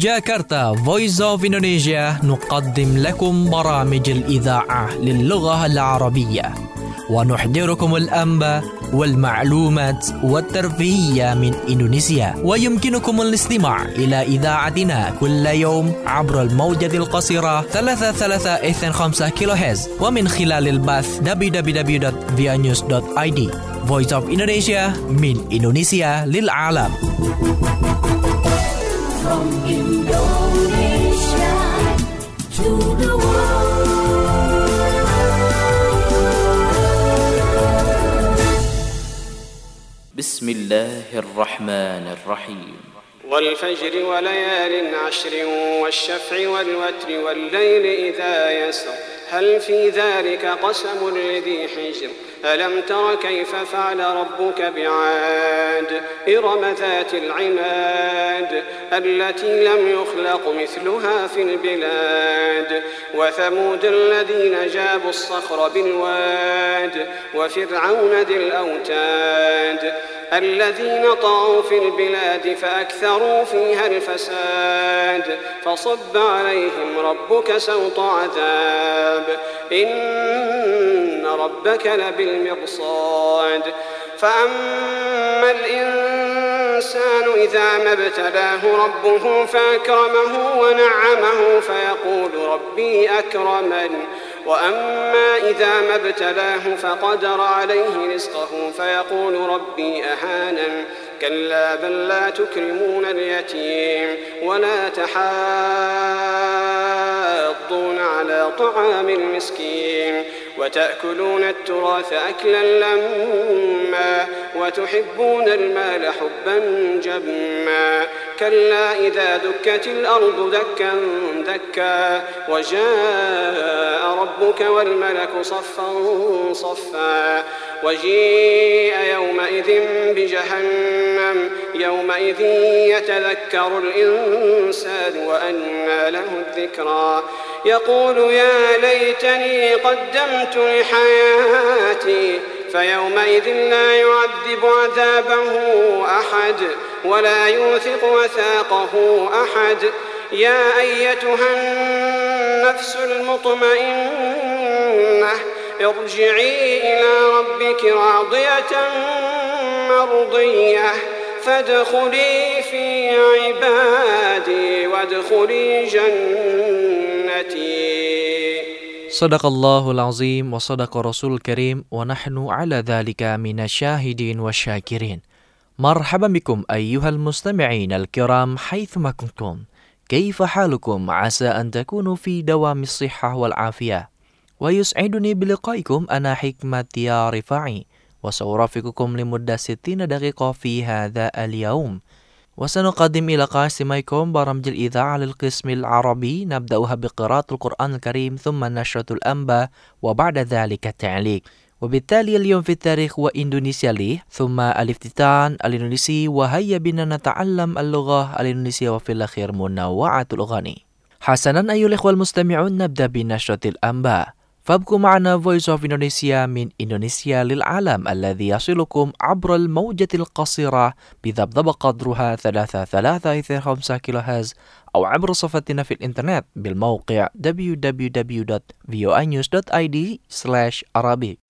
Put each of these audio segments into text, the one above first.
جاكرتا Voice of Indonesia نقدم لكم برامج الإذاعة للغة العربية ونحضركم الأنباء والمعلومات والترفيهية من إندونيسيا، ويمكنكم الاستماع إلى إذاعتنا كل يوم عبر الموجة القصيرة 3325 كيلوهرتز ومن خلال البث www.vianews.id. Voice of Indonesia من إندونيسيا للعالم. From Indonesia to the world. بسم الله الرحمن الرحيم. والفجر وليال عشر والشفع والوتر والليل إذا يسر هل في ذلك قسم لذي حجر ألم تر كيف فعل ربك بعاد إرم ذات العماد التي لم يخلق مثلها في البلاد وثمود الذين جابوا الصخر بالواد وفرعون ذي الأوتاد الذين طغوا في البلاد فأكثروا فيها الفساد فصب عليهم ربك سوط عذاب إن ربك لبالمرصاد فأما الإنسان إذا ما ابتلاه ربه فأكرمه ونعمه فيقول ربي أكرمن وأما إذا ما ابتلاه فقدر عليه رزقه فيقول ربي أهانن كلا بل لا تكرمون اليتيم ولا تحاضون على طعام المسكين وتأكلون التراث أكلا لما وتحبون المال حبا جما كلا إذا دكت الأرض دكا دكا وجاء ربك والملك صفا صفا وجيء يومئذ بجهنم يومئذ يتذكر الإنسان وأنى له الذكرى يقول يا ليتني قدمت لحياتي فيومئذ لا يعذب عذابه أحد ولا يوثق وثاقه أحد يا أيتها النفس المطمئنة ارجعي إلى ربك راضية مرضية فادخلي في عبادي وادخلي جنتي. Sadaqallahul azim wa sadaqa rasul karim wa nahnu ala dhalika minasyahidin wa syakirin. Marhaban bikum ayyuhal mustami'in al-kiram haythuma kuntum. Kaifa halukum asa an takunu fi dawamis sihhah wal afiyah. Wa yus'iduni biliqaikum ana hikmati ya rifa'i wa sawrafiqukum limudda 60 daqiqah fi hadha al-yawm. وسنقدم إلى قاسميكم برامج الإذاعة للقسم العربي نبدأها بقراءة القرآن الكريم ثم نشرة الأنباء وبعد ذلك التعليق وبالتالي اليوم في التاريخ وإندونيسيا لي ثم الافتتان الإندونيسي وهيا بنا نتعلم اللغة الإندونيسية وفي الأخير منوعة الأغاني. حسنا أيها الإخوة المستمعون نبدأ بنشرة الأنباء فابقوا معنا Voice of Indonesia من إندونيسيا للعالم الذي يصلكم عبر الموجة القصيرة بذبذب قدرها 3325 كيلوهرتز أو عبر صفحتنا في الإنترنت بالموقع www.voanews.id/Arabic.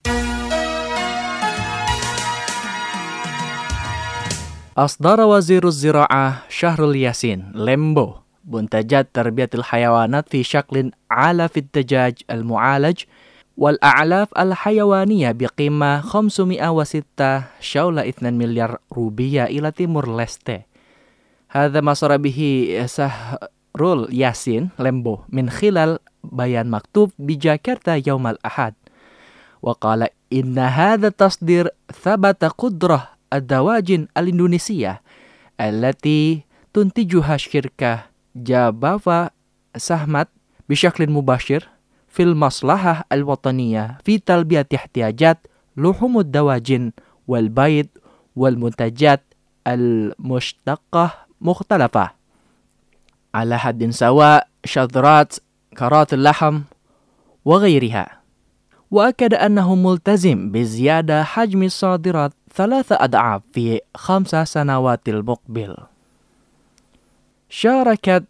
أصدر وزير الزراعة شهرul ياسين لمبو منتجات تربية الحيوانات في شكل علف الدجاج المعالج والأعلاف الحيوانية بقيمة 506 حول 2 مليار روبية إلى تيمور ليستي. هذا ما صار به شهرul ياسين لمبو من خلال بيان مكتوب بجاكرتا يوم الأحد وقال إن هذا التصدير ثبت قدرة الدواجن الإندونيسية التي تنتجها الشركة جابافا ساهمت بشكل مباشر في المصلحة الوطنية في تلبية احتياجات لحوم الدواجن والبيض والمنتجات المشتقة مختلفة على حد سواء شذرات كرات اللحم وغيرها. وأكد أنه ملتزم بزيادة حجم الصادرات 3 أضعاف في 5 سنوات المقبل. شاركت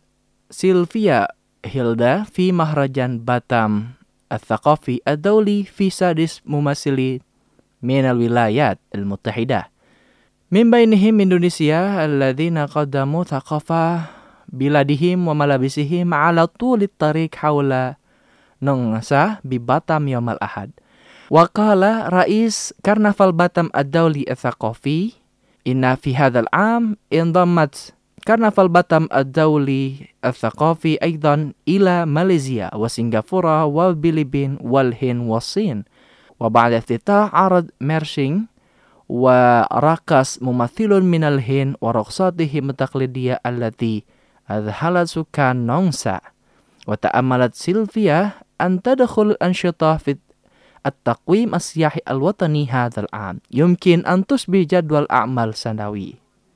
سيلفيا هيلدا في مهرجان باتام الثقافي الدولي في سادس ممثلين من الولايات المتحدة، من بينهم إندونيسيا الذين قدموا ثقافة بلادهم وملابسهم على طول الطريق حول نونسا بباتام يوم الأحد. وقال رئيس كرنفال باتام الدولي الثقافي إن في هذا العام انضمت كرنفال باتام الدولي الثقافي أيضا إلى ماليزيا وسنغافورة والفلبين والهند والصين. وبعد افتتاح عرض ميرشينغ ورقص ممثل من الهند ورقصاتهم التقليدية التي أذهلت سكان نونسا. وتأملت سيلفيا أن تدخل الأنشطة في التقويم السياحي الوطني هذا العام يمكن أن تشبه جدول أعمال سنوي.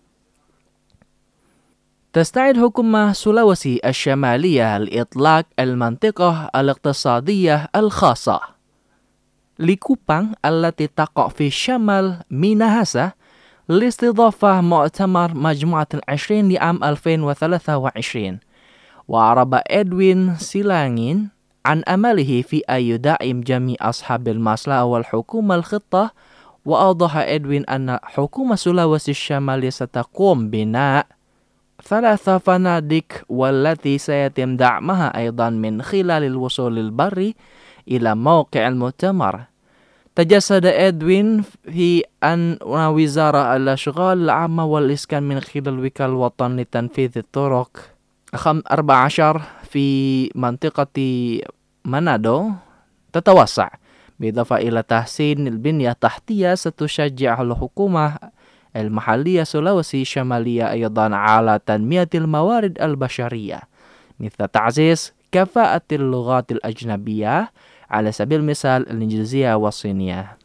تستعد حكومة سولاوسي الشمالية لإطلاق المنطقة الاقتصادية الخاصة لكوبانغ التي تقع في شمال ميناهاسا لاستضافة مؤتمر مجموعة 20 لعام 2023. وأعرب إدوين سيلانغين عن أمله في أن يدعم جميع أصحاب المصلحة والحكومة الخطة. وأوضح إدوين أن حكومة سولاوسي الشمالية ستقوم بناء 3 فنادق والتي سيتم دعمها أيضا من خلال الوصول البري إلى موقع المؤتمر. تجسد إدوين في أن وزارة الأشغال العامة والإسكان من خلال وكالة الوطن لتنفيذ الطرق 14 في منطقة مانادو تتوسع، بالإضافة إلى تحسين البنية التحتية ستشجع الحكومة المحلية سولاوسي الشمالية أيضا على تنمية الموارد البشرية مثل تعزيز كفاءة اللغات الأجنبية على سبيل المثال الإنجليزية والصينية.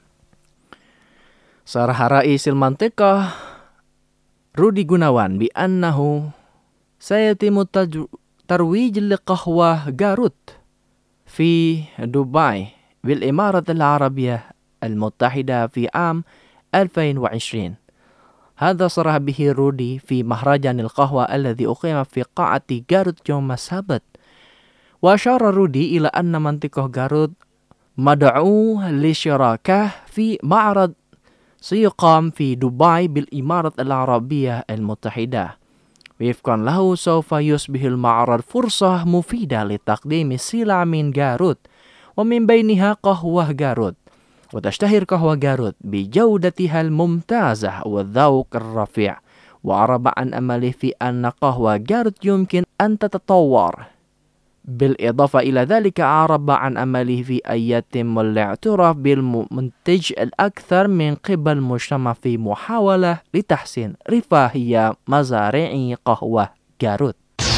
صرح رئيس المنطقة رودي غوناوان بأنه سيتم ترويج لقهوة جاروت في دبي بالإمارات العربية المتحدة في عام 2020. هذا صرح به رودي في مهرجان القهوة الذي أقيم في قاعة جاروت يوم السبت. وأشار رودي إلى أن منطقة جاروت مدعو للشراكة في معرض سيقام في دبي بالإمارات العربية المتحدة. وفقا له سوف يصبح المعرض فرصة مفيدة لتقديم السلع من جاروت ومن بينها قهوة جاروت. وتشتهر قهوة جاروت بجودتها الممتازة والذوق الرفيع. وأعرب عن أمله في أن قهوة جاروت يمكن أن تتطور. بالإضافة إلى ذلك أعرب عن أمله في أن يتم الاعتراف بالمنتج الأكثر من قبل المجتمع في محاولة لتحسين رفاهية مزارع قهوة جاروت.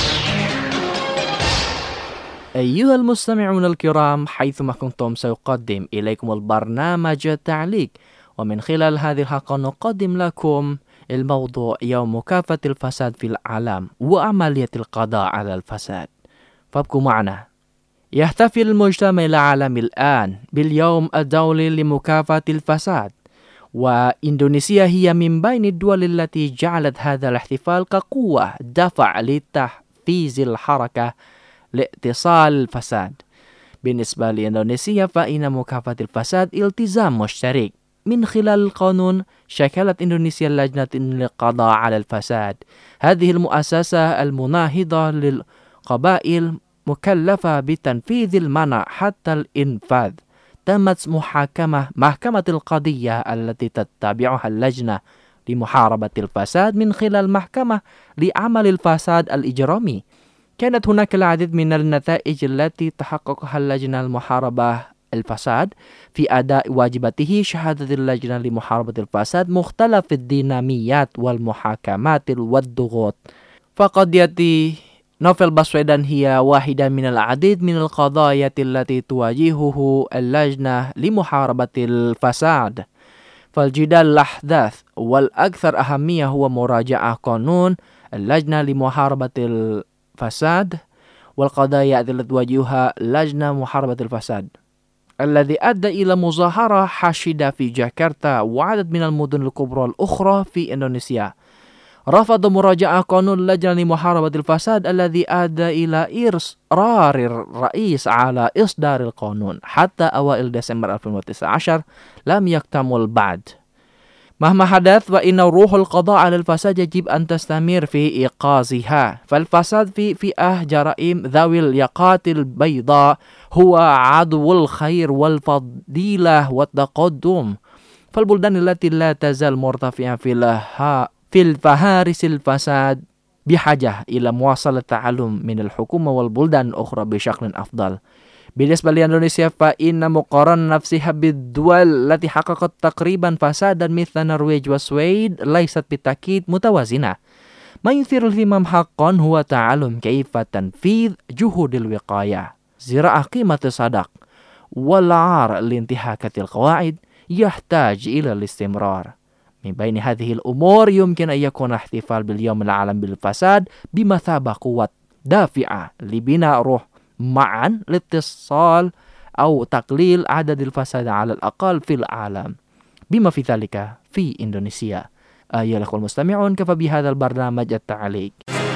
أيها المستمعون الكرام، حيثما كنتم سأقدم إليكم البرنامج التعليق، ومن خلال هذه الحلقة نقدم لكم الموضوع يوم مكافحة الفساد في العالم وعملية القضاء على الفساد. فابقوا معنا. يحتفل المجتمع العالمي الآن باليوم الدولي لمكافحة الفساد، وإندونيسيا هي من بين الدول التي جعلت هذا الاحتفال كقوة دفع لتحفيز الحركة لاتصال الفساد. بالنسبة لإندونيسيا فإن مكافحة الفساد التزام مشترك. من خلال القانون شكلت إندونيسيا لجنة للقضاء على الفساد. هذه المؤسسة المناهضة للقبائل مكلفة بتنفيذ المنع حتى الإنفاذ. تمت محكمة القضية التي تتبعها اللجنة لمحاربة الفساد من خلال محكمة لعمل الفساد الإجرامي. كانت هناك العديد من النتائج التي تحققها اللجنة لمحاربة الفساد في أداء واجباته. شهادة اللجنة لمحاربة الفساد مختلف الديناميات والمحاكمات والضغوط. فقضية نوفل باسويدان هي واحدة من العديد من القضايا التي تواجهه اللجنة لمحاربة الفساد. فالجدال الأحدث والأكثر أهمية هو مراجعة قانون اللجنة لمحاربة الفساد والقضايا التي تواجهها لجنة محاربة الفساد، الذي أدى إلى مظاهرة حاشدة في جاكرتا وعدد من المدن الكبرى الأخرى في إندونيسيا. رفض مراجعة قانون اللجنة لمحاربة الفساد الذي أدى إلى إصرار الرئيس على إصدار القانون حتى أوائل ديسمبر 2019 لم يكتمل بعد. مهما حدث فإن روح القضاء على الفساد يجب أن تستمر في إيقاظها. فالفساد في فئة جرائم ذوي اليقظة البيضاء هو عدو الخير والفضيلة والتقدم. فالبلدان التي لا تزال مرتفعة في الفهارس الفساد بحاجة إلى مواصلة التعلم من الحكومة والبلدان الأخرى بشكل أفضل. بالنسبة لإندونيسيا فإن مقارنة نفسها بالدول التي حققت تقريبا فسادا مثل النرويج والسويد ليست بالتأكيد متوازنة. ما يثير الاهتمام حقا هو تعلم كيف تنفيذ جهود الوقاية. زراعة قيمة الصدق والعار لانتهاكات القواعد يحتاج إلى الاستمرار. من بين هذه الأمور يمكن أن يكون احتفال باليوم العالمي بالفساد بمثابة قوة دافعة لبناء روح معا لاتصال أو تقليل عدد الفساد على الأقل في العالم بما في ذلك في إندونيسيا. أيها الأخوة المستمعون، كفى بهذا البرنامج التعليق.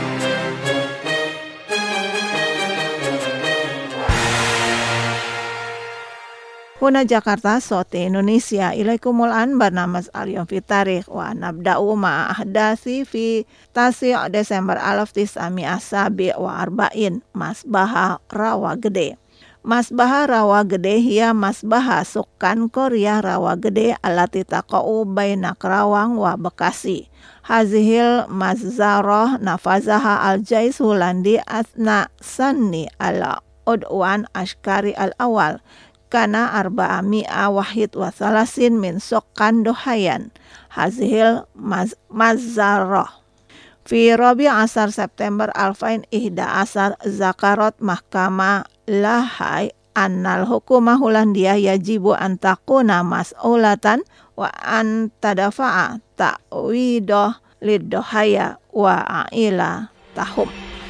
Huna Jakarta, Sote Indonesia. Ilaikumul an barnamas al-yom fi tarikh wa nabda'u ma'a ahdasi fi tasi' Desember 1947 Masbaha Rawa Gede. Masbaha Rawa Gede hiya masbaha sukan Korea Rawa Gede alati taqa'u baina Karawang wa Bekasi. Hazihil mazzaroh nafazaha al-jais hulandi asna sanni ala udwan ashkari al-awal. Kana 400 wahid wa salasin min sokan dohayan hazihil mazzarah fi Rabi asar September 2011 zakarat mahkamah lahai annal hukumah Holandia yajibu an takuna mas'ulatan wa an tadafa'a ta'widoh liddohaya wa a'ila tahum.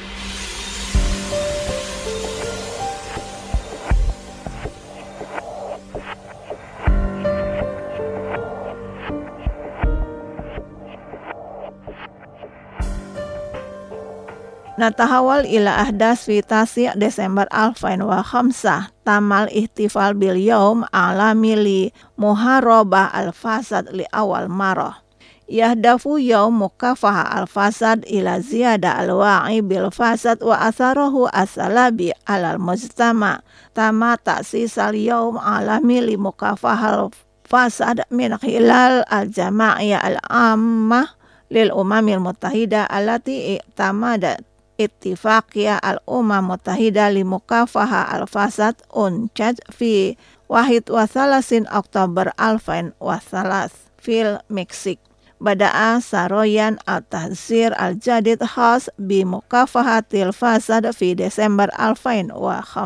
Natahawal ila ahdas fi tasi' Desember 2005 tamal ihtifal bil yaum alami li muharabah al-fasad li awal marah. Yahdafu yaum mukafaha al-fasad ila ziyada al-wa'i bil fasad wa atharahu as-salabi alal mujtama. Tama ta'sisal yaum alami li mukafaha al-fasad min khilal al-jama'iyah al-ammah lil umamil mutahida allati i'tamadat Ittifaqiyah al-Umam Muttahida li mukafaha al-fasad uncad fi 31 Oktober 2003 fil Meksik. Bada'a saroyan al-tahzir al-jadid khas bi mukafahatil fasad fi Desember 2005.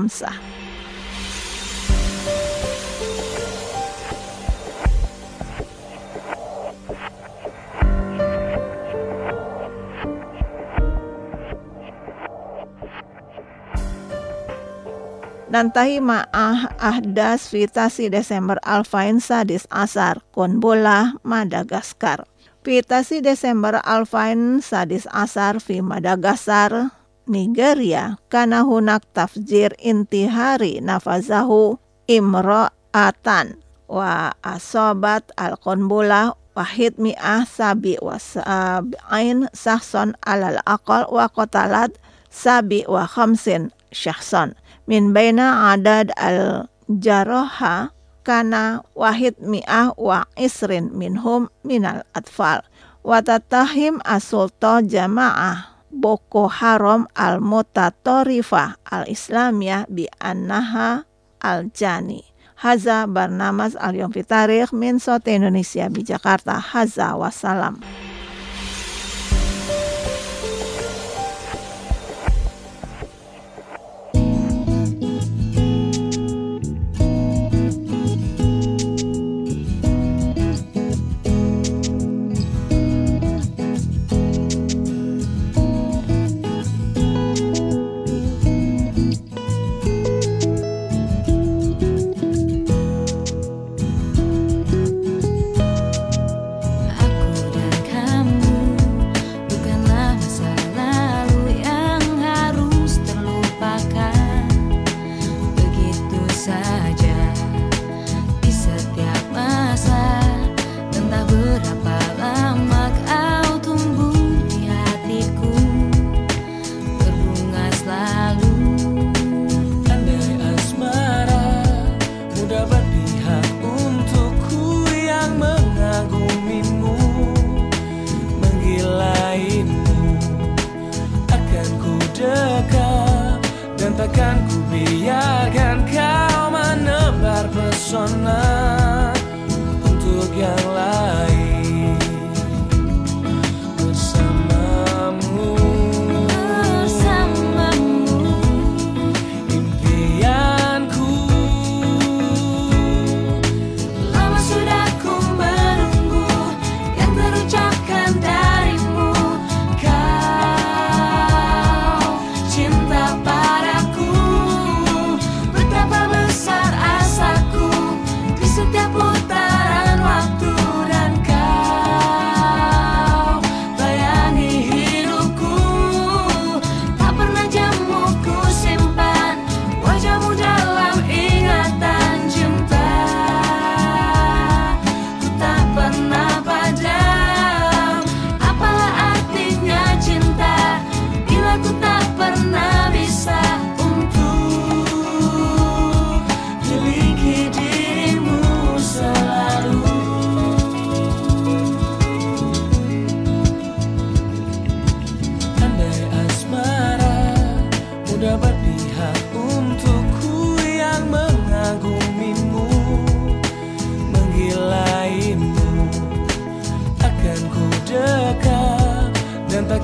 Nantahi ma'ah ahdas fitasi Desember 2011 asar Konbola Madagaskar. Fitasi Desember 2011 asar fi Madagaskar Nigeria kana hunak tafjir intihari nafazahu imra'atan wa asobat al-Konbola wahid mi'ah sabi wa sab'ain sahson alal aqal wa qatalat sabi wa khamsin syahson. Min baina adad al-jaraha kana wahid mi'ah wa isrin minhum minal atfal. Watatahim asulta jama'ah Boko Haram al-Mutatorifah al-Islamiyah bi annaha al-Jani. Haza barnamas al-yom fi tarikh min Sote Indonesia bi Jakarta. Haza wassalam.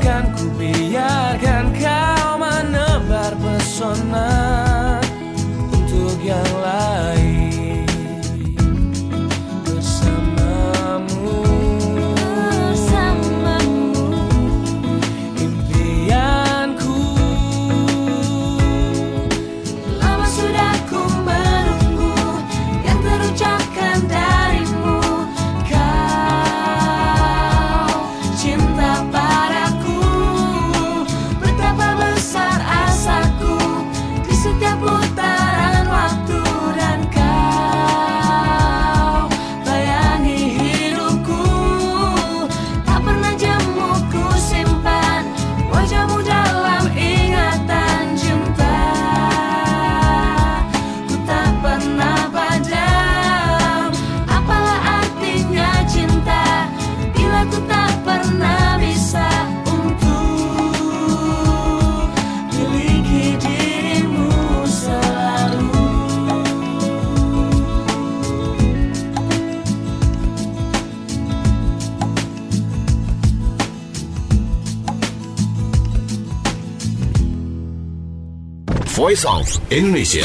Takkan ku biarkan kau menebar pesona untuk yang lain. Bersamamu impianku. Lama sudah ku menunggu yang terucapkan darimu. Kau cinta padaku, betapa besar asaku di setiap putaran waktu. Dan kau bayangi hidupku, tak pernah jemu ku simpan wajahmu dalam ingatan cinta. Ku tak pernah padam, apalah artinya cinta bila ku tak pernah bisa untuk miliki dirimu selalu. Voice of Indonesia.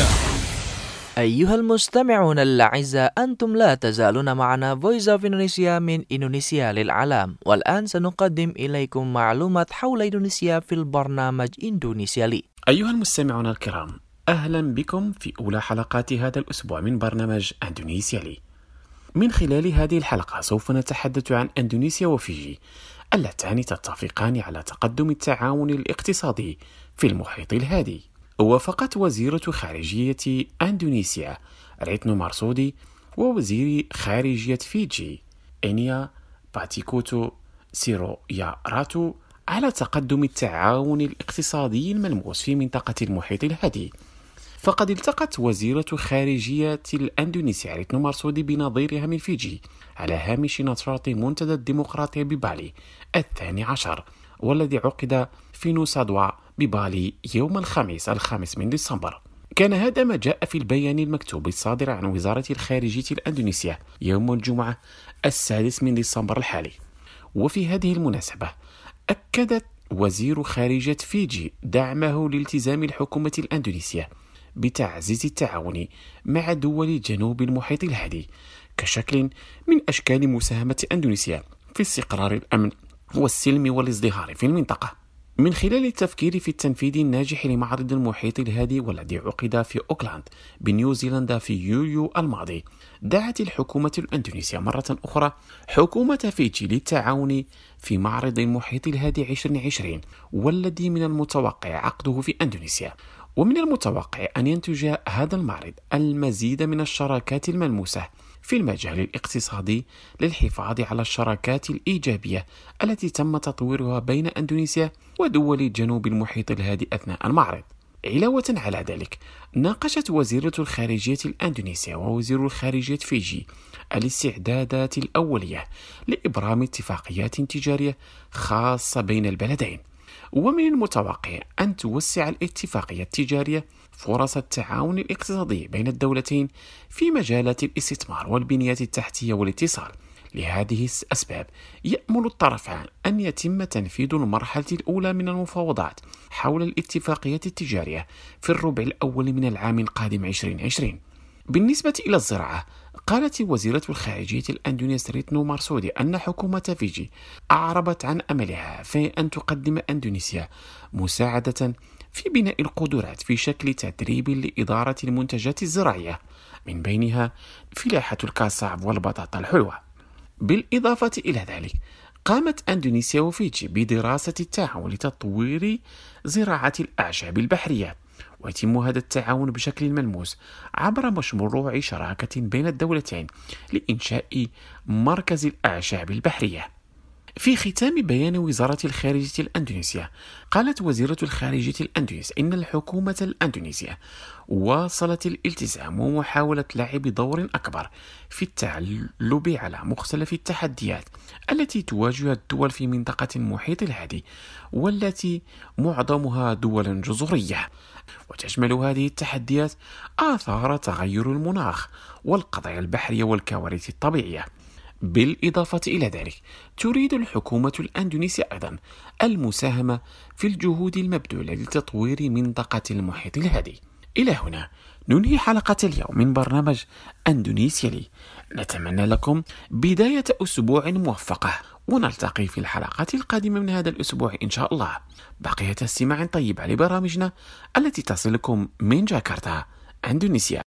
أيها المستمعون الأعزاء، أنتم لا تزالون معنا Voice of Indonesia من إندونيسيا للعالم. والآن سنقدم إليكم معلومات حول إندونيسيا في البرنامج إندونيسيا لي. أيها المستمعون الكرام، أهلا بكم في أولى حلقات هذا الأسبوع من برنامج إندونيسيا لي. من خلال هذه الحلقة سوف نتحدث عن إندونيسيا وفيجي اللتان تتفقان على تقدم التعاون الاقتصادي في المحيط الهادي. وافقت وزيرة خارجية إندونيسيا ريتنو مارسودي ووزير خارجية فيجي إنيا باتيكوتو سيرو يا راتو على تقدم التعاون الاقتصادي الملموس في منطقة المحيط الهادي. فقد التقت وزيرة خارجية الإندونيسيا ريتنو مارسودي بنظيرها من فيجي على هامش نشاط منتدى الديمقراطية ببالي 12، والذي عقد في نوسا دوا ببالي يوم الخميس 5 من ديسمبر. كان هذا ما جاء في البيان المكتوب الصادر عن وزارة الخارجية الإندونيسية يوم الجمعة 6 من ديسمبر الحالي. وفي هذه المناسبة أكدت وزير خارجية فيجي دعمه لالتزام الحكومة الإندونيسية بتعزيز التعاون مع دول جنوب المحيط الهادي كشكل من أشكال مساهمة إندونيسيا في استقرار الأمن والسلم والازدهار في المنطقة. من خلال التفكير في التنفيذ الناجح لمعرض المحيط الهادي والذي عقد في أوكلاند بنيوزيلندا في يوليو الماضي، دعت الحكومة الإندونيسية مرة أخرى حكومة فيجي للتعاون في معرض المحيط الهادي 2020، والذي من المتوقع عقده في إندونيسيا. ومن المتوقع أن ينتج هذا المعرض المزيد من الشراكات الملموسة في المجال الاقتصادي للحفاظ على الشراكات الإيجابية التي تم تطويرها بين إندونيسيا ودول جنوب المحيط الهادي أثناء المعرض. علاوة على ذلك، ناقشت وزيرة الخارجية الإندونيسية ووزير الخارجية فيجي الاستعدادات الأولية لإبرام اتفاقيات تجارية خاصة بين البلدين. ومن المتوقع أن توسع الاتفاقية التجارية فرص التعاون الاقتصادي بين الدولتين في مجالات الاستثمار والبنية التحتية والاتصال. لهذه الأسباب يأمل الطرفان أن يتم تنفيذ المرحلة الأولى من المفاوضات حول الاتفاقية التجارية في الربع الأول من العام القادم 2020. بالنسبة إلى الزراعة، قالت وزيرة الخارجية الإندونيسية ريتنو مارسودي أن حكومة فيجي أعربت عن أملها في أن تقدم إندونيسيا مساعدة في بناء القدرات في شكل تدريب لإدارة المنتجات الزراعية، من بينها فلاحة الكاساف والبطاطا الحلوة. بالإضافة إلى ذلك، قامت إندونيسيا وفيجي بدراسة التعاون لتطوير زراعة الأعشاب البحرية، ويتم هذا التعاون بشكل ملموس عبر مشروع شراكة بين الدولتين لإنشاء مركز الأعشاب البحرية. في ختام بيان وزارة الخارجية الإندونيسية، قالت وزيرة الخارجية الإندونيسية إن الحكومة الإندونيسية واصلت الالتزام ومحاولة لعب دور أكبر في التغلب على مختلف التحديات التي تواجه الدول في منطقة المحيط الهادي، والتي معظمها دول جزرية، وتشمل هذه التحديات آثار تغير المناخ والقضايا البحرية والكوارث الطبيعية. بالإضافة إلى ذلك تريد الحكومة الأندونيسية أيضا المساهمة في الجهود المبذولة لتطوير منطقة المحيط الهادي. إلى هنا ننهي حلقة اليوم من برنامج أندونيسيا لي. نتمنى لكم بداية أسبوع موفقة، ونلتقي في الحلقات القادمة من هذا الأسبوع إن شاء الله. بقية استماع طيب لبرامجنا التي تصلكم من جاكرتا، أندونيسيا.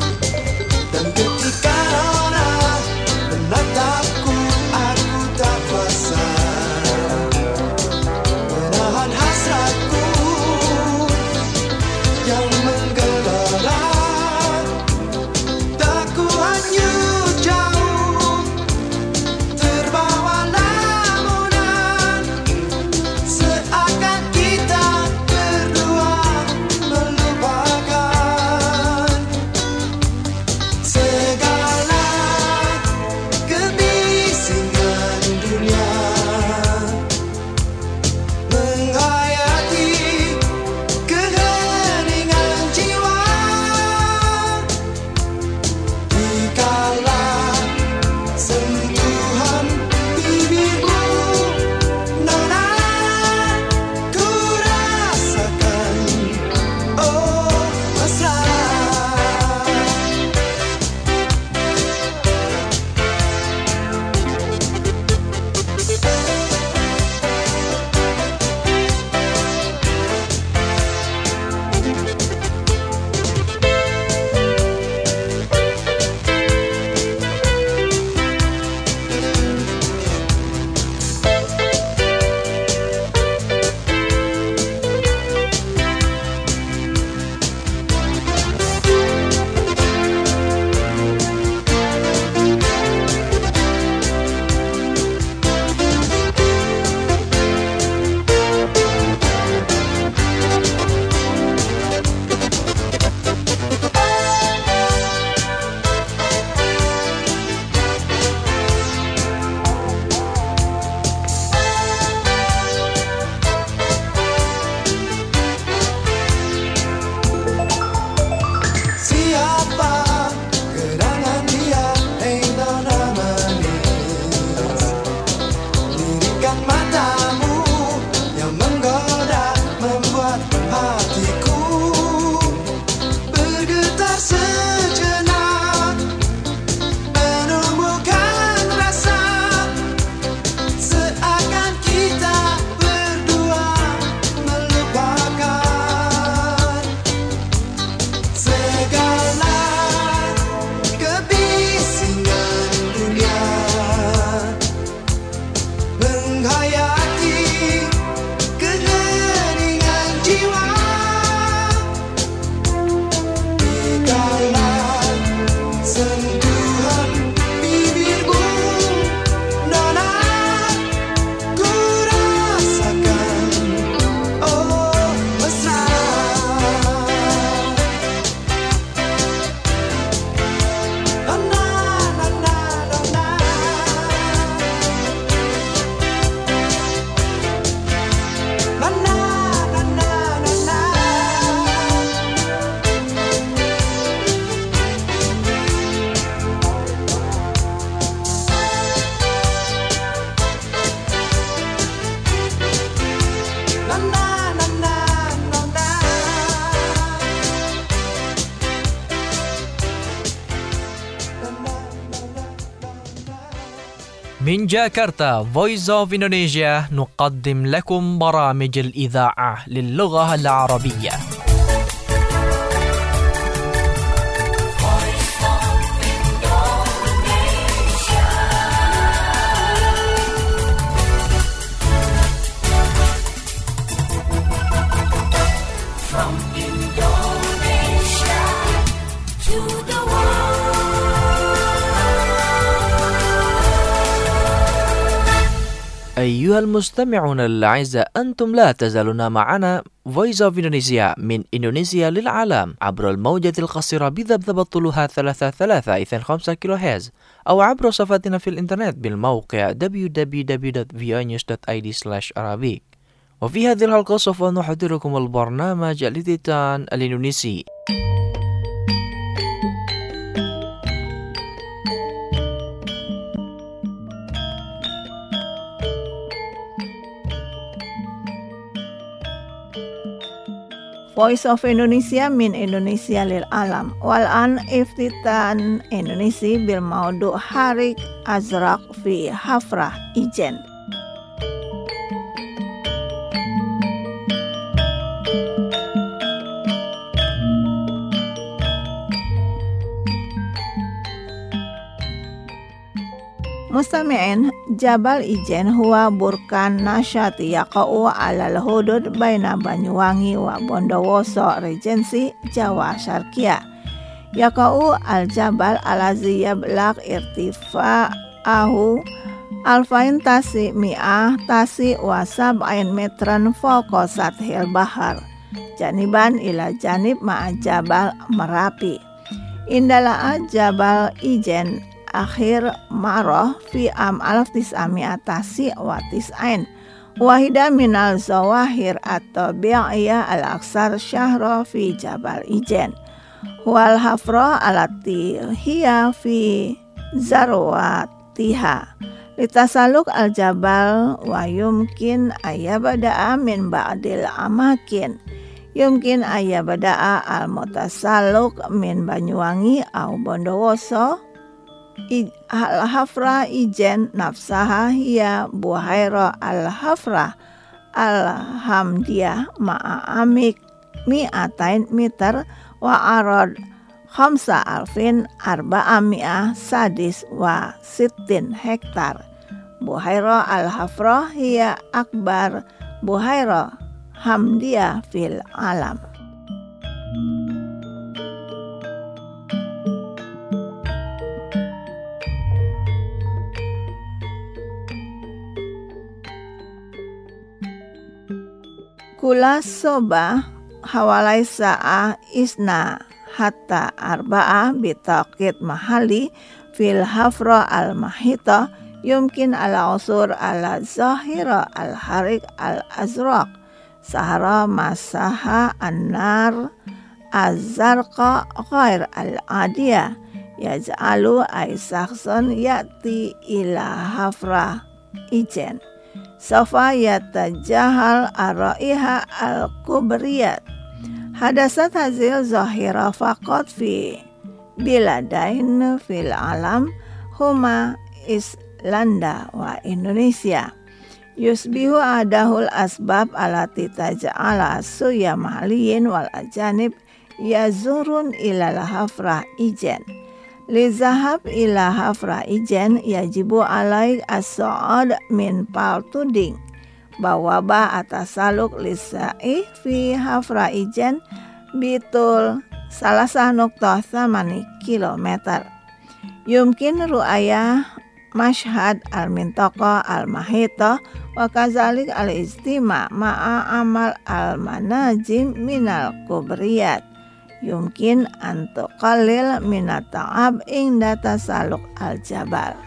Dan ketika nona menatapku, aku tak من جاكرتا Voice of Indonesia نقدم لكم برامج الإذاعة للغة العربية. أيها المستمعون الأعزاء، أنتم لا تزالون معنا Voice of Indonesia من إندونيسيا للعالم عبر الموجة القصيرة بذبذب طولها 33.5 كيلو هرتز، أو عبر صفحتنا في الإنترنت بالموقع www.voanews.id/arabic. وفي هذه الحلقة سوف نحضركم البرنامج الإذاعي الإندونيسي. Voice of Indonesia من إندونيسيا للعالم. والآن افتتاح إندونيسي بالموضوع حريق أزرق في حفرة إيجين. مستمعين، جبل إيجين هو بركان نشاط يقع على الحدود بين بanyuwangi وبوندووسو ريجنسي جوا شرقية. يقع الجبل الذي يبلغ ارتفاعه 2,179 مترا فوق سطح البحر جانبا إلى جانب مع جبل مرابي. اندلع جبل إيجين akhir marah fi am 1999 wahida minal zawahir atau bi'aya al-aksar syahra fi jabal Ijen wal hafra alati hiya fi zarwatiha litasaluk al-jabal wa yumkin ayabada'a min ba'dil amakin yumkin ayabada'a al-mutasaluk min Banyuwangi au Bondowoso. Al-Hafra Ijen nafsaha hiya buhaira al-Hafra al-Hamdiyah ma'amik 200 meter wa arad 5,460 hektar. Buhaira al-Hafra hiya akbar buhaira Hamdiyah fil alam. Kula soba hawalai sa'ah isna hatta arba'ah bitaqid mahali fil hafra al-mahita yumkin ala usur ala zahira al-harik al-azraq sahara masaha an-nar az-zarqa ghair al-adiyah yaj'alu ay sakhson ya'ti ila hafra Ijen Sofa yatajahal araiha al-kubriyat. Hadasat hazil zahira faqat fi biladain fil alam huma Islanda wa Indonesia. Yusbihu adahul asbab alati taja'ala suya mahliyin wal ajanib yazurun ilal hafrah Ijen. Lizahab ila hafrah Ijen yajibu alaik as-su'ad min paltuding bawaba atasaluk lisa'ih fi hafrah Ijen bitul 3.8 kilometer. Yumkin ru'ayah mashhad al-mintaqa al-mahita wa kazalik al-istima ma'a amal al-manajim minal kubriyat. Yumkin antuqallil minat ta'ab inda tasaluk al-jabal.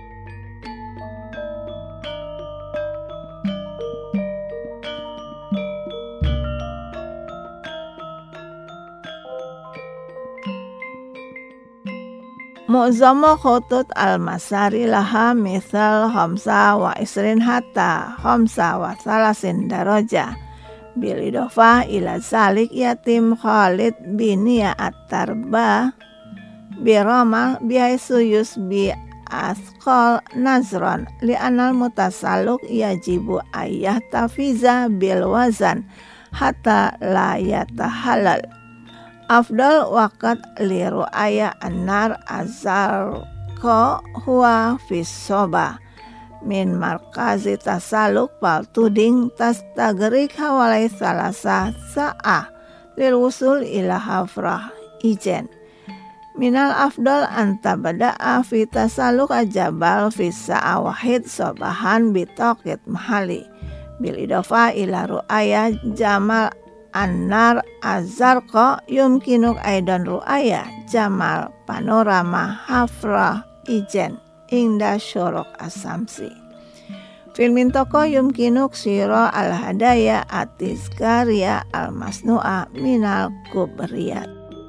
Mu'zamu khutut al-masari laha mithal 25 hatta 35 darajah. Bilidofah ila zalik yatim Khalid bin At-Tarba biramal bihaisu yusbi athqal nazron li'anal mutasalluq yajibu ayah tafiza bil wazan hatta la yatahalal. Afdal waqat li ru'aya an-nar azarqa huwa fis soba min markazi tasaluk fal tuding tastagrik hawalai salasa sa'ah lil wusul ila hafrah ijen. Minal afdal anta bada'a fi tasaluk ajabal fi sa'a wahid sobahan bitokit mahali bil idofa ila ru'aya jamal An-nar azarqa yumkinuk aidan ru'aya jamal panorama hafrah ijen inda syuruk asamsi. Filmin toko yumkinuk siro al-hadaya atizkaria al-masnu'a minal kubriyat.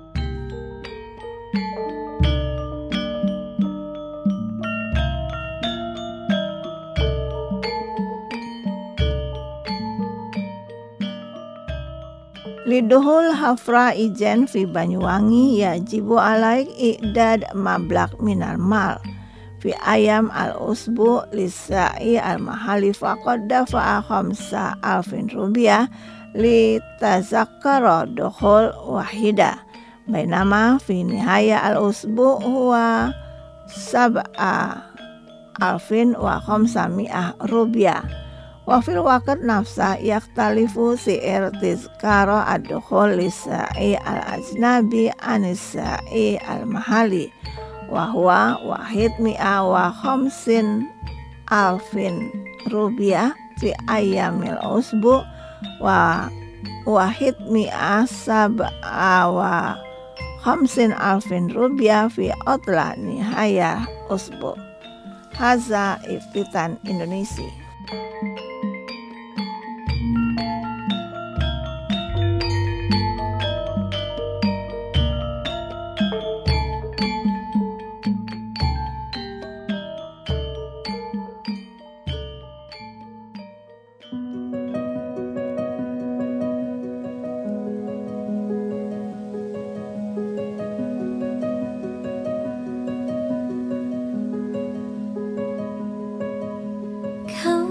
Liduhul hafra ijen fi Banyuwangi yajibu alaik i'dad mablak minal mal fi ayam al-usbu lisa'i al-mahali faqad dafa'a khamsa alfin rupiah li tazakkara dukhul wahida bainama fi nihaya al-usbu huwa sab'a alfin wa khamsa mi'ah rupiah. Wa fil waqt nafsa yakhtalifu si'ir tizkara ad-dukhul lisa'i al-ajnabi anis-sa'i al-mahali wa huwa wahid mi'a wa khamsin alfin rupiah fi ayyamil usbu wa wahid mi'a sab'a wa khamsin alfin rupiah fi utla nihaya usbu. Haza Iftitan Indonesia. Kau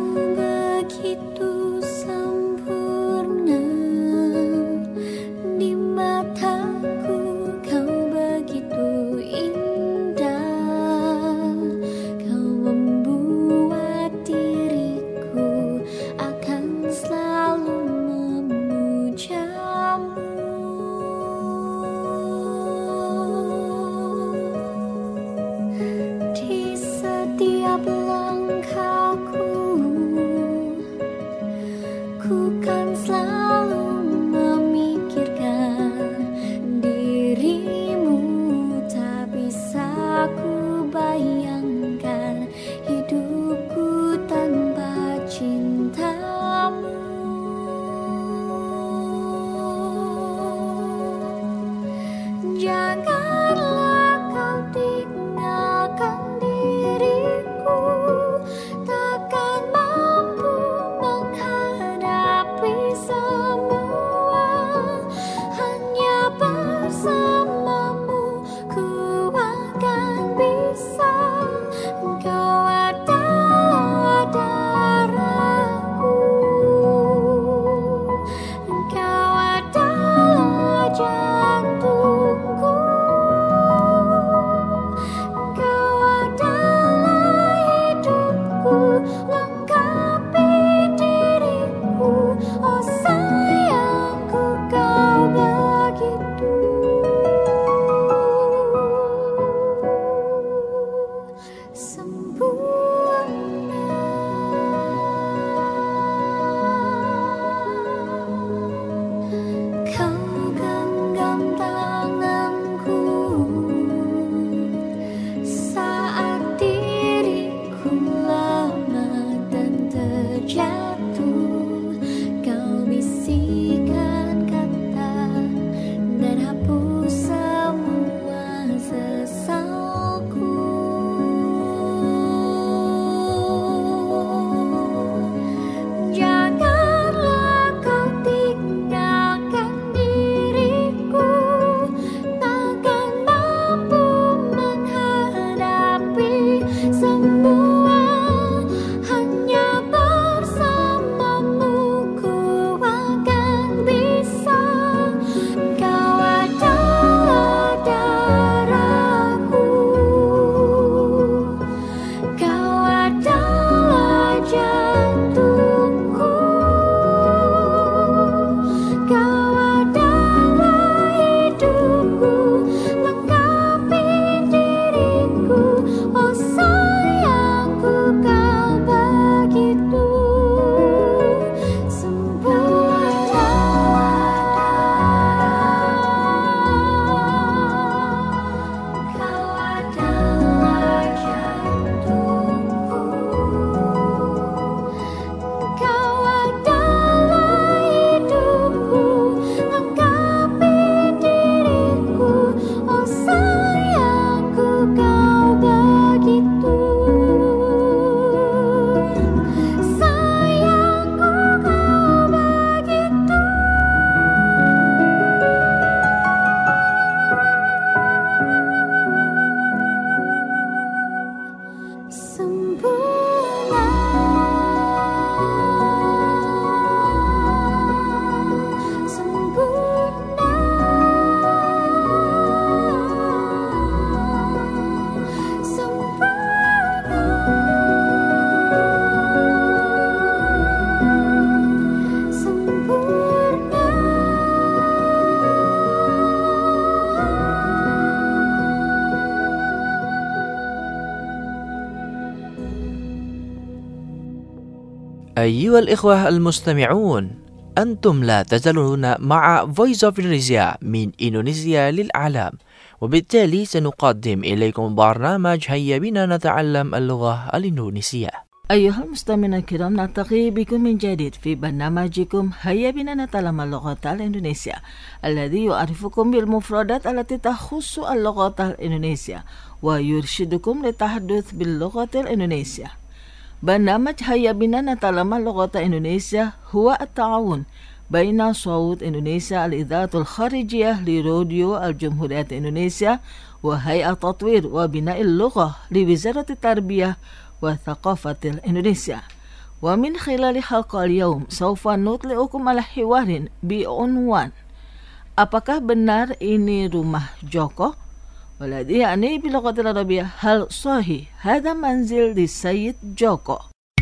أيها الإخوة المستمعون، أنتم لا تزالون مع Voice of Indonesia من إندونيسيا للعالم، وبالتالي سنقدم إليكم برنامج هيا بنا نتعلم اللغة الإندونيسية. أيها المستمعون الكرام، نلتقي بكم من جديد في برنامجكم هيا بنا نتعلم اللغة الإندونيسية الذي يعرفكم بالمفردات التي تخص اللغة الإندونيسية ويرشدكم للتحدث باللغة الإندونيسية. برنامج هيا بنا نتعلم اللغة الإندونيسية هو التعاون بين صوت إندونيسيا الإذاعة الخارجية لراديو الجمهورية إندونيسيا وهيئة تطوير وبناء اللغة لوزارة التربية وثقافة الإندونيسيا. ومن خلال حلقة اليوم سوف نطلعكم على حوار بعنوان apakah benar ini rumah Joko? والذي يعني باللغة العربية هل صحيح هذا منزل للسيد جوكو؟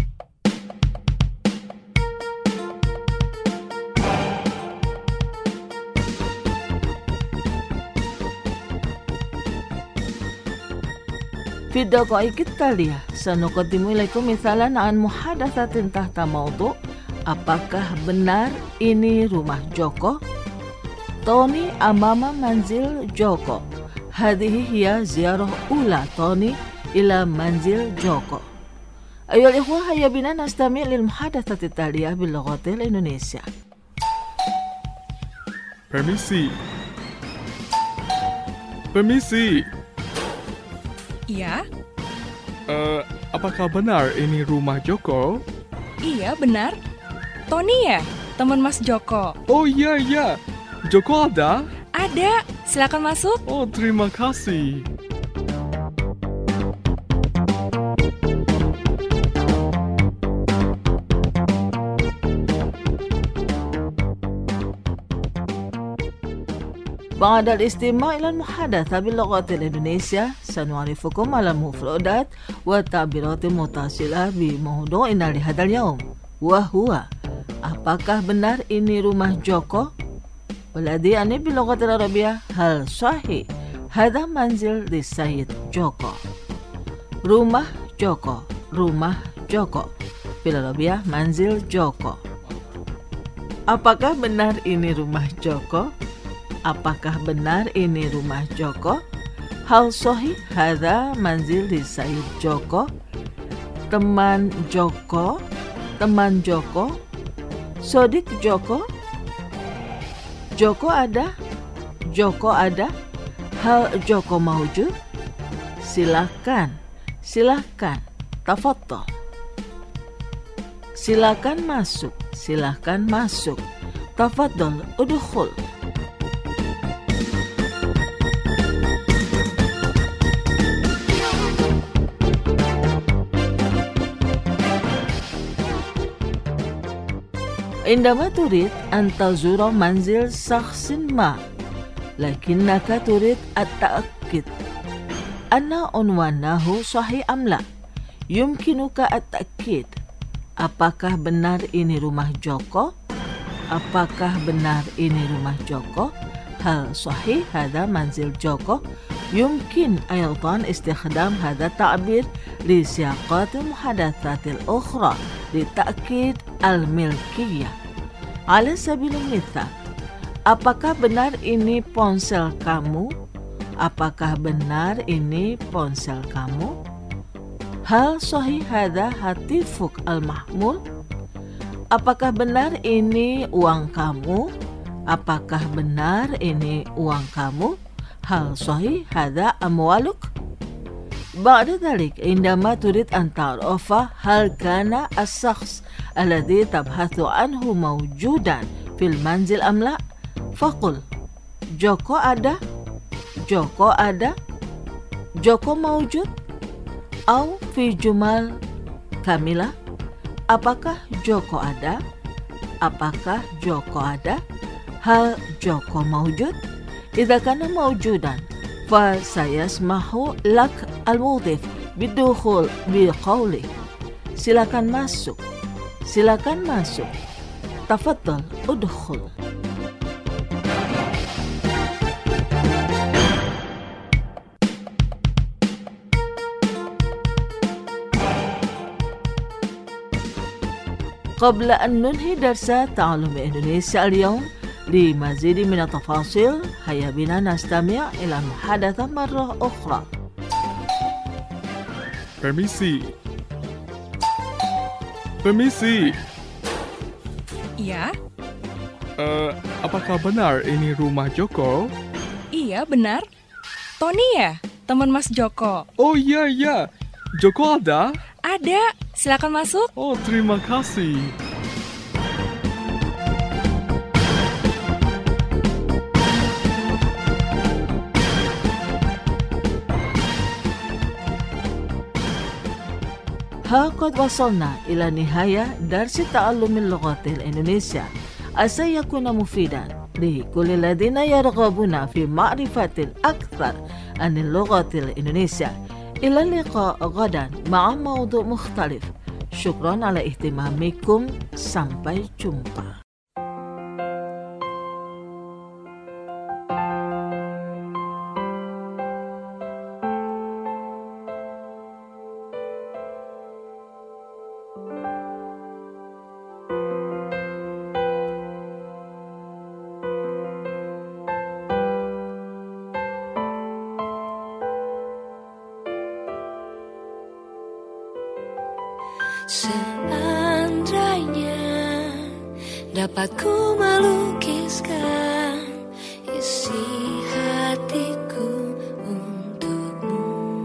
في الدقائق التالية سنقدم إليكم مثالا عن محادثة تحت موضوع apakah benar ini rumah Joko? توني أمام منزل جوكو. هذه هي زيارة أولى توني إلى منزل جوكو. أيها الإخوة، هيا بنا نستمع للمحادثة التالية باللغة الإندونيسية. Permisi. Iya? Apakah benar ini rumah Joko? Iya, benar. Tony ya, teman Mas Joko. Oh iya. Joko ada? Ada, silakan masuk. Oh, terima kasih. بعد الاستماع إلى المحادثة باللغة الإندونيسية سنعرفكم على المفردات والتعبيرات المتصلة بموضوعنا لهذا اليوم، وهو apakah benar ini rumah Joko؟ والذي يعني باللغة العربية هل صحيح هذا منزل للسيد جوكو؟ rumah Joko في العربية منزل Joko. Apakah benar ini rumah Joko? Apakah benar ini rumah Joko? Hal sahih hadza manzil di Sayyid Joko. Teman Joko. Sodik Joko. Joko ada. Hal Joko maujud. Silakan. Tafadhol. Silakan masuk. Tafadhol udkhul. عندما تريد أن تزور منزل شخص ما لكنك تريد التأكد أن عنوانه صحيح أم لا، يمكنك التأكيد apakah benar ini rumah Joko? هل صحيح هذا منزل جوكو؟ يمكن أيضا استخدام هذا التعبير لسياقات المحادثات الأخرى لتأكيد الملكية. على سبيل المثال، apakah benar ini ponsel kamu? هل صحيح هذا هاتفك المحمول؟ Apakah benar ini uang kamu? هل صحيح هذا أموالك؟ بعد ذلك عندما تريد أن تعرف هل كان الشخص الذي تبحث عنه موجودا في المنزل أم لا، فقل جوكو ada. جوكو موجود. أو في جمل كاملة، apakah Joko ada? هل جوكو موجود؟ إذا كان موجودا فسيسمح لك الموظف بالدخول بقوله silakan masuk. تفضل ادخل. قبل أن ننهي درس تعلم إندونيسيا اليوم لمزيد من التفاصيل هيا بنا نستمع إلى المحادثة مرة أخرى. Permisi. Iya, Apakah benar ini rumah Joko? iya benar. Tony ya, teman Mas Joko. Oh iya. Joko ada? Ada, silakan masuk. Oh, terima kasih. قد وصلنا إلى نهاية درس تعلم اللغة الإندونيسية. عسى يكون مفيدا لكل الذين يرغبون في معرفة أكثر عن اللغة الإندونيسية. إلى اللقاء غدا مع موضوع مختلف. شكرا على اهتمامكم. Sampai jumpa. Seandainya dapat ku melukiskan isi hatiku untukmu,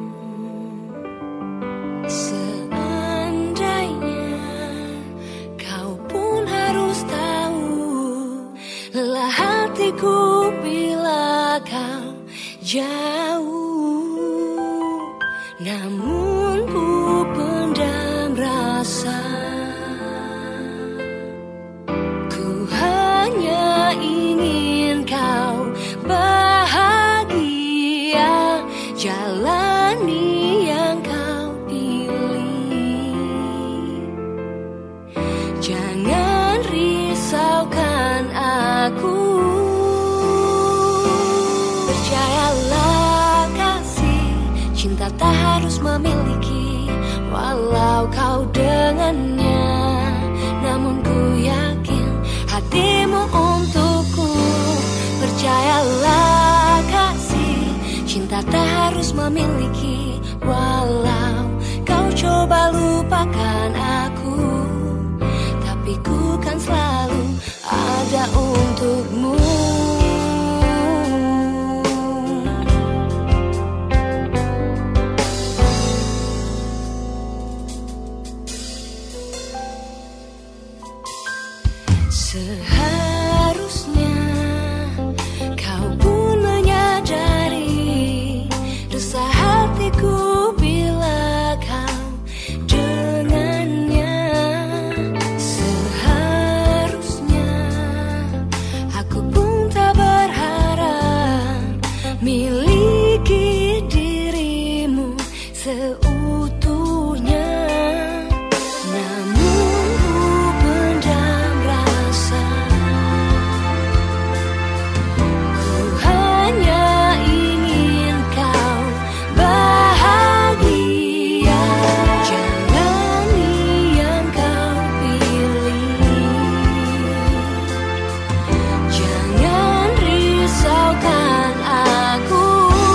seandainya kau pun harus tahu lelah hatiku bila kau jauh, namun ku pendam rasa. Ku hanya ingin kau bahagia, jalani yang kau pilih. Jangan risaukan aku. Percayalah kasih, cinta tak harus memiliki, walau kau dengannya, namun ku yakin hatimu untukku. Percayalah kasih, cinta tak harus memiliki, walau kau coba lupakan aku, tapi ku kan selalu ada untukmu. Seharusnya kau pun menyadari resah hatiku bila kau dengannya. Seharusnya aku pun tak berharap miliki dirimu seutuhnya, namun ku pendam rasa. Ku hanya ingin kau bahagia, jalani yang kau pilih. Jangan risaukan aku.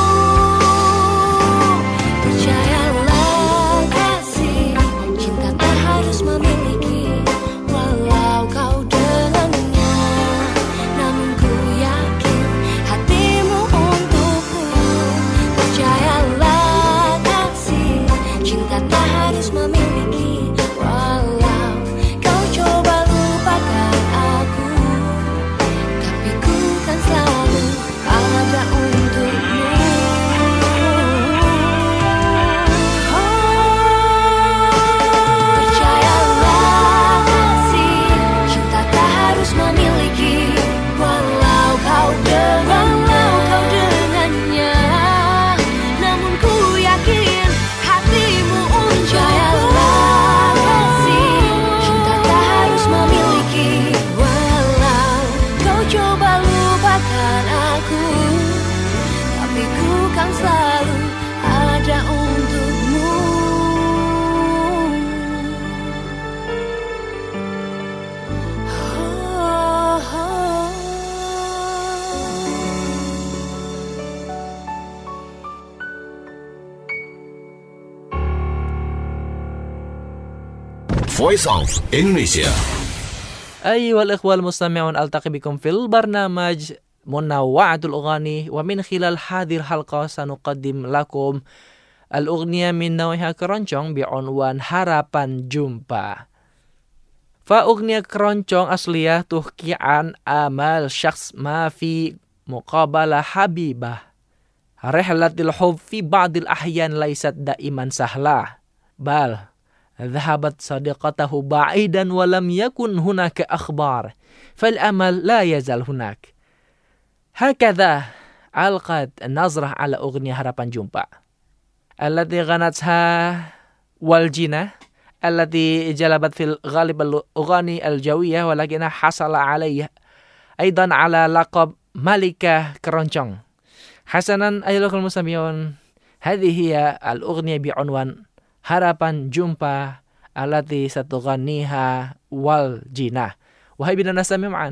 Percayalah kasih, cinta tak harus memiliki, walau kau dengannya, namun ku yakin hatimu untukku. Percayalah kasih, cinta tak harus memiliki, walau kau coba lupakan aku, tapi ku kan selalu ada untukmu. Percayalah Voice of Indonesia. أيها الإخوة المستمعون، ألتقي بكم في البرنامج منوعة الأغاني، ومن خلال هذه الحلقة سنقدم لكم الأغنية من نوعها keroncong بعنوان Harapan Jumpa. فأغنية keroncong أصلية تحكي عن آمال شخص ما في مقابلة حبيبة. رحلة الحب في بعض الأحيان ليست دائما سهلة، بل ذهبت صديقته بعيدا ولم يكن هناك أخبار، فالأمل لا يزال هناك. هكذا ألقت نظرة على أغنية Harapan Jumpa التي غنتها والجينة، التي جلبت في الغالب الأغاني الجوية، ولكنها حصل عليه أيضا على لقب ملكة كرونشونغ. حسنا أيها الأخوة المستمعون، هذه هي الأغنية بعنوان Harapan Jumpa التي ستغنيها والجينة، وهي بنا نستمع معا.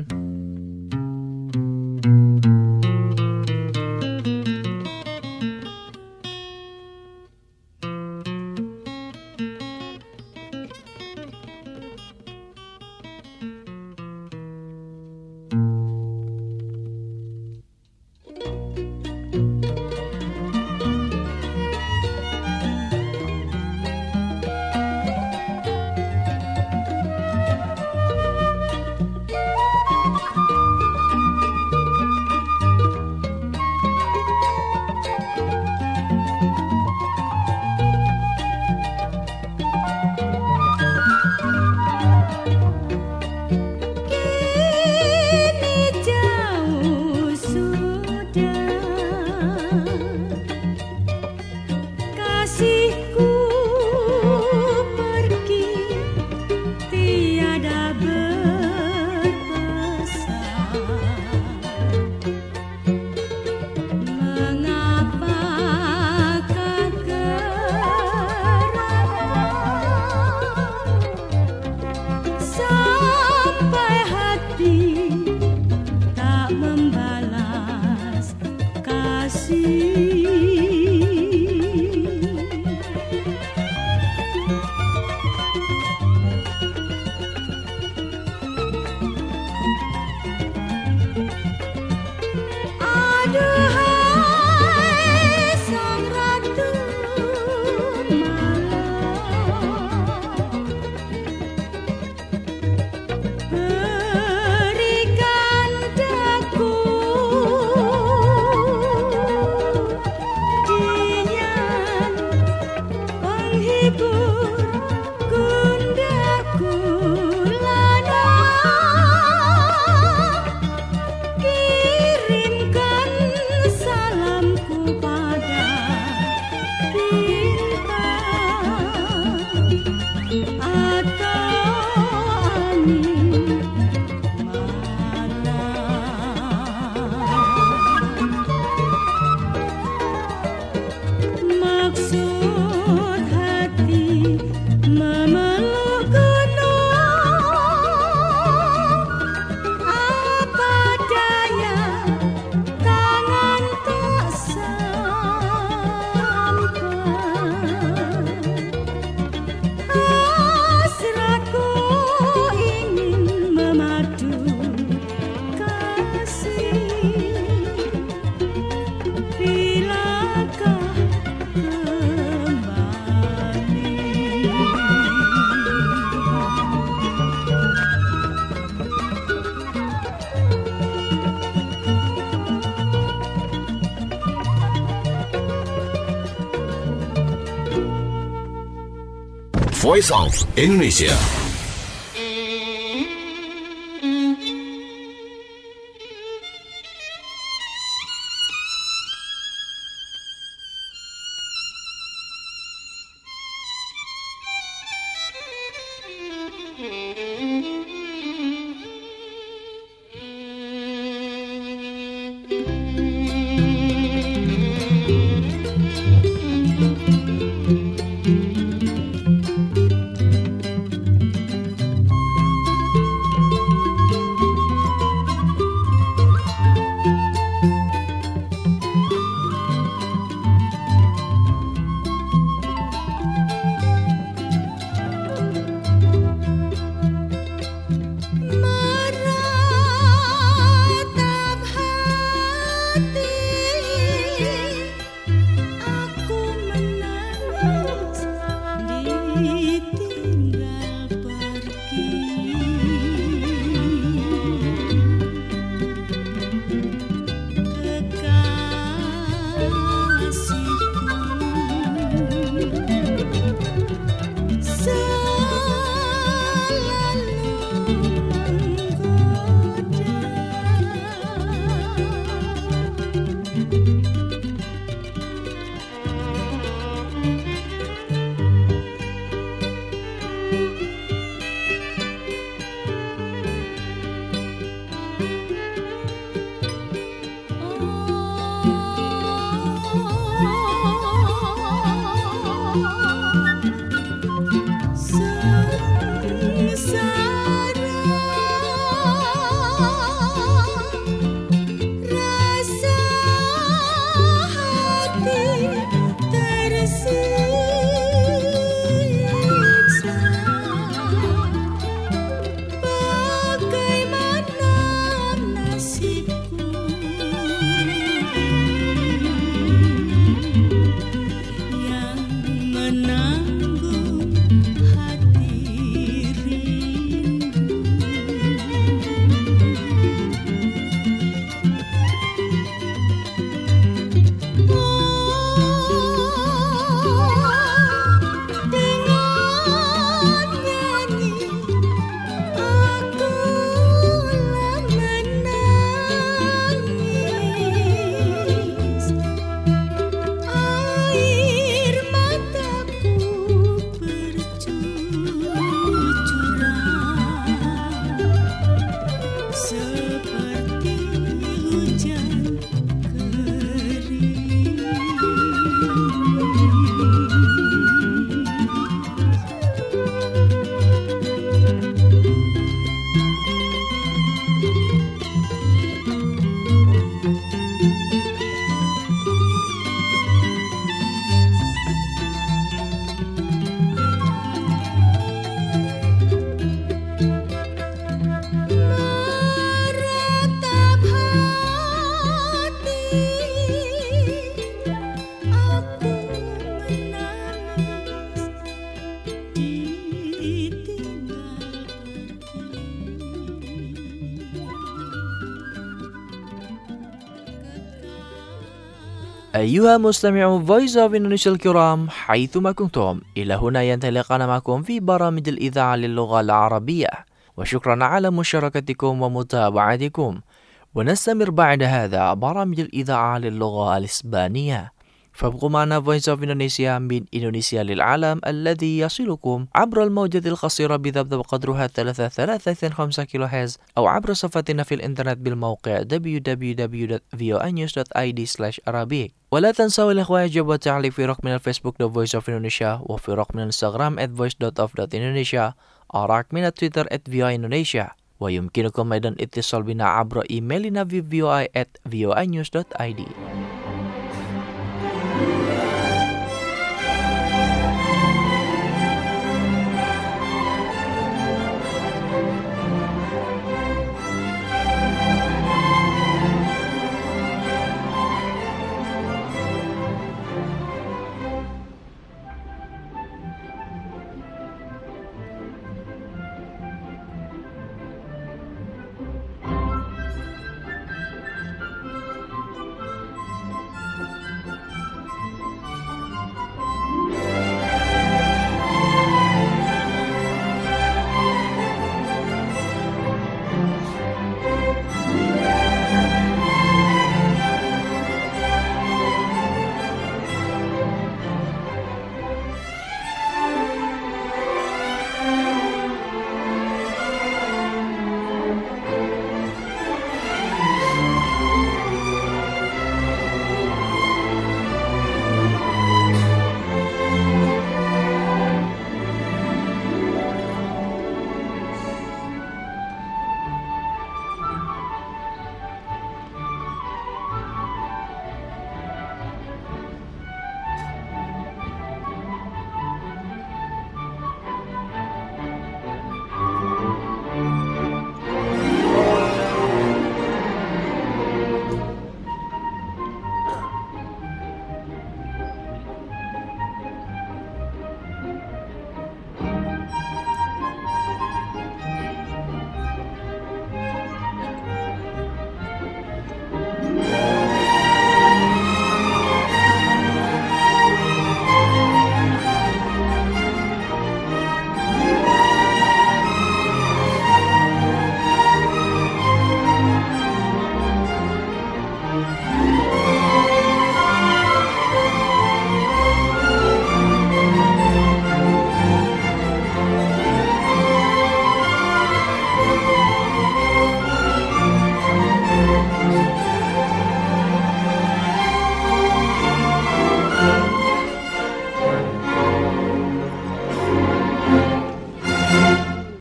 Voice of Indonesia. أيها مستمعو Voice of Indonesia الكرام حيثما كنتم، إلى هنا ينطلقنا معكم في برامج الإذاعة للغة العربية، وشكرا على مشاركتكم ومتابعتكم. ونستمر بعد هذا برامج الإذاعة للغة الإسبانية، فابقوا معنا Voice of Indonesia من إندونيسيا للعالم الذي يصلكم عبر الموجة القصيرة بذبذب قدرها 3.35 كيلوهرتز أو عبر صفحتنا في الإنترنت بالموقع www.voanews.id/arabic. ولا تنسوا الإخوة إعجاب وتعليق في رقم الفيسبوك The Voice of Indonesia، وفي رقم الإنستغرام @voice.of.indonesia، رقم التويتر @voaindonesia. ويمكنكم أيضا اتصال بنا عبر إيميلنا في voi@voanews.id.